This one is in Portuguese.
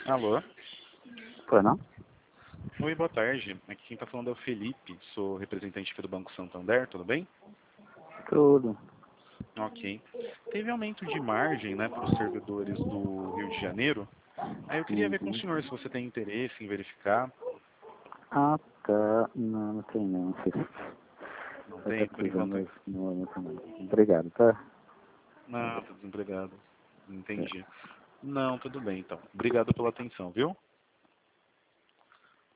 Alô? Foi não? Oi, boa tarde. Aqui quem está falando é o Felipe, sou representante aqui do Banco Santander, tudo bem? Tudo. Ok. Teve aumento de margem, né, para os servidores do Rio de Janeiro. Aí eu queria ver com o Uhum. senhor se você tem interesse em verificar. Ah, tá. Não, não tem não. Não Vai estar tem, por precisando enquanto. mesmo. Não, não tem não. Obrigado, tá? Não, tô desempregado. Entendi. Não, tudo bem então. Obrigado pela atenção, viu?